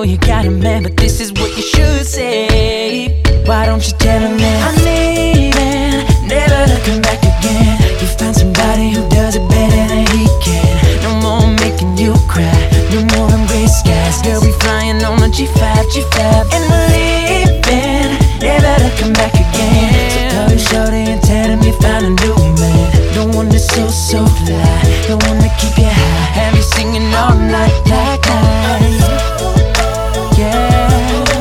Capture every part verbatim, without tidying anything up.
know you got a man, but this is what you should say. Why don't you tell him that I'm leaving, never to come back again? You find somebody who does it better than he can. No more making you cry, no more them gray skies. Girl, we flying on a G five, G five, and we're leaving, never to come back again. So call him shorty and tell him you found a new man. The one that's so, so fly, the one that keep you high, have you singing all night like I. Yeah,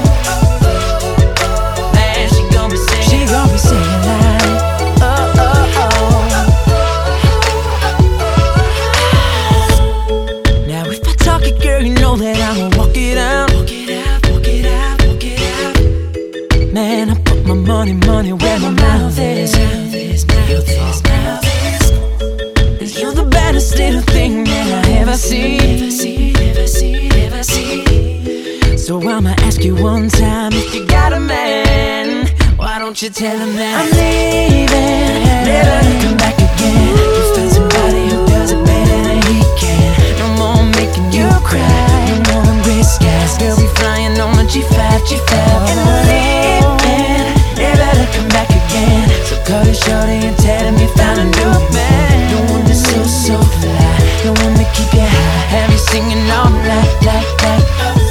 man, she gon' be singing, she gon' be singing like, oh, oh, oh. Now if I talk it, girl, you know that I'ma walk it out, walk it out, walk it out, walk it out. Man, I put my money, money where my mouth is, mouth is, mouth is, mouth is. And you're the baddest little thing that I ever see, ever see, ever see, ever see. So I'ma ask you one time, if you got a man, why don't you tell him that I'm leaving, never to come back again. You find somebody who does it better than he can. No more making you cry, no more them gray skies. Girl, we flying on a G five, G five, and we're leaving, never to come back again. So call your shorty and tell him you found a new man. The one that's so, so fly, the one that keep you high, have you singing all night like that.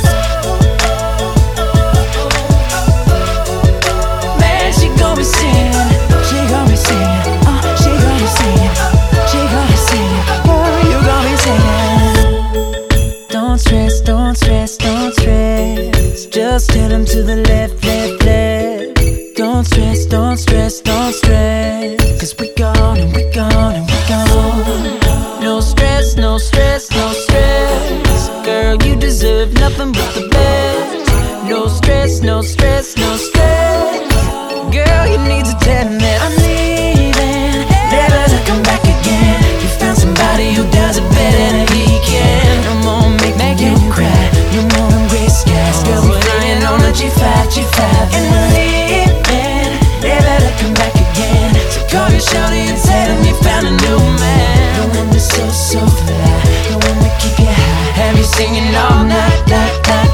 Don't stress, don't stress. Just tell him to the left, left, left. Don't stress, don't stress, don't stress. Cause we gone and we gone and we gone. No stress, no stress, no stress. Girl, you deserve nothing but the best. No stress, no stress, no stress. Girl, you need to tell him that I'm leaving, never to come back again. You found somebody who does it better than he can. No more make, make you cry, no more them gray skies. Girl, we're flying on a G five, G five, and we're leaving, never to come back again. So call your shorty and tell him you found a new man. The one that's so, so fly, the one that keep you high, have you singing all night like that.